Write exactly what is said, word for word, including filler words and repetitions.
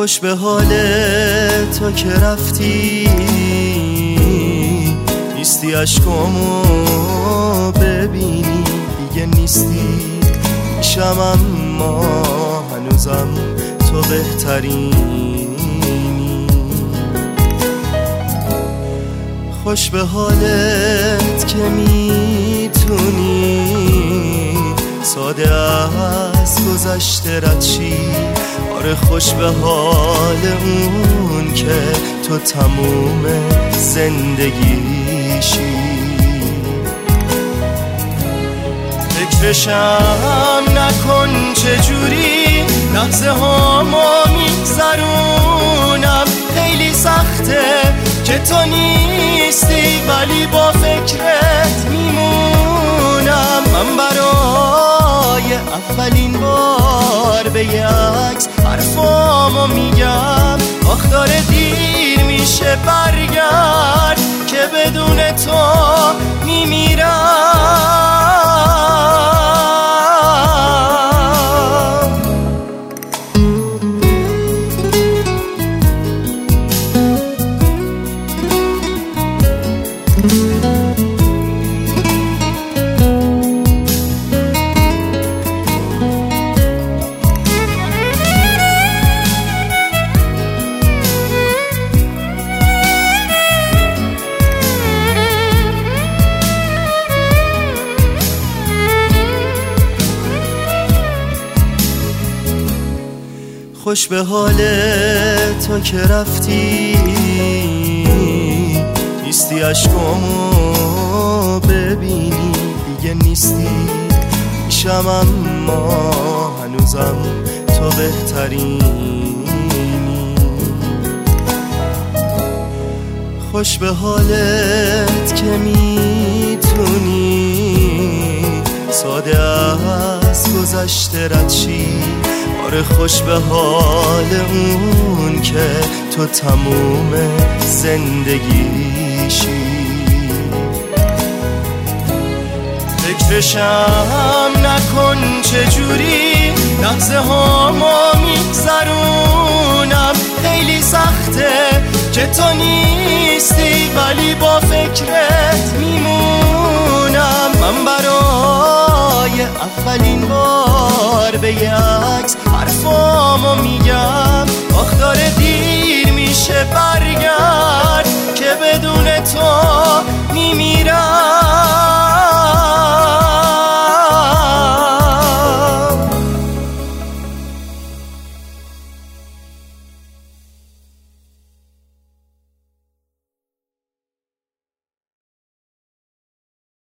خوش به حال تو که رفتی، نیستی عشقامو ببینی، دیگه نیستی پیشم، اما هنوزم تو بهترینی. خوش به حالت که میتونی ساده از گذشته رد شی. آره خوش به حال اون که تو تموم زندگیشی. فکرشم نکن چجوری لحظه هامو میگذرونم، خیلی سخته که تو نیستی ولی با فکرت میمونم. من برای اولین بار به یه عکس حرفامو میگم، آخ داره دیر میشه برگرد که بدون تو میمیرم. خوش به حال تو که رفتی، نیستی عشقامو ببینی، دیگه نیستی پیشم، اما هنوزم تو بهترینی. خوش به حالت که میتونی ساده از گذشته رد شی. آره خوش به حال اون که تو تموم زندگیشی. فکرشم نکن چجوری لحظه هامو میگذرونم، خیلی سخته که تو نیستی ولی با فکرت میمونم. من برای اولین بار به یه عکس حرفامو میگم، آخ داره دیر میشه برگرد که بدون تو